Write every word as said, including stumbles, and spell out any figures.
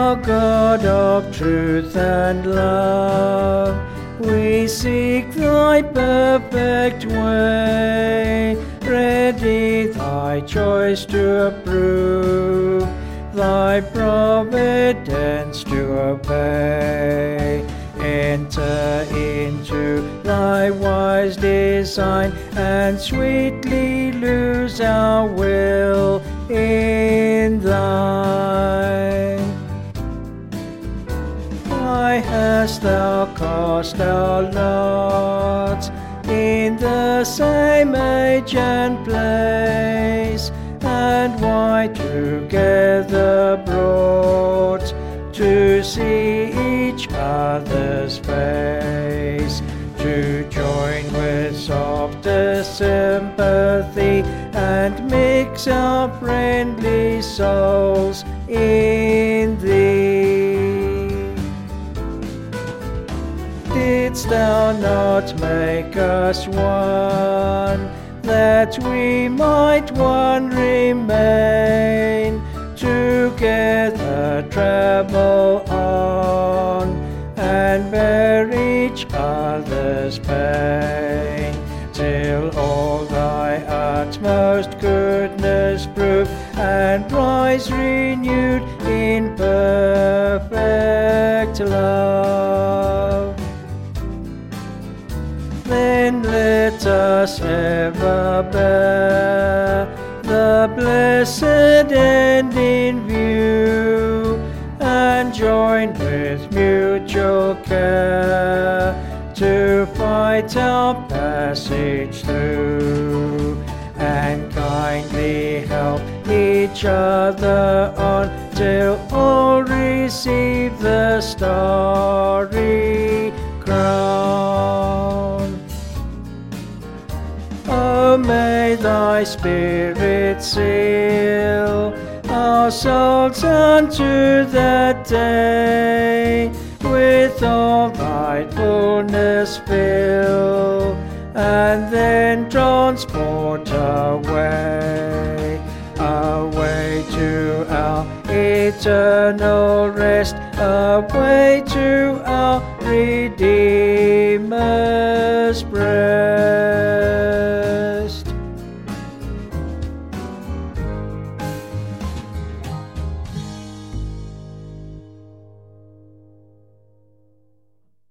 Thou God of truth and love, we seek Thy perfect way, ready Thy choice to approve, Thy providence to obey. Enter into Thy wise design, and sweetly lose our will in Thine. Why hast Thou cast our lot in the same age and place, and why together brought to see each other's face, to join with softer sympathy and mix our friendly souls in Thee? Didst Thou not make us one, that we might one remain, together travel on, and bear each other's pain, till all Thy utmost goodness prove, and rise renewed in perfect love? Then let us ever bear the blessed end in view, and join with mutual care to fight our passage through, and kindly help each other on, till all receive the starry crown. Oh, may Thy Spirit seal our souls unto that day, with all Thy fullness fill, and then transport away, away to our eternal rest, away to our Redeemer's breast.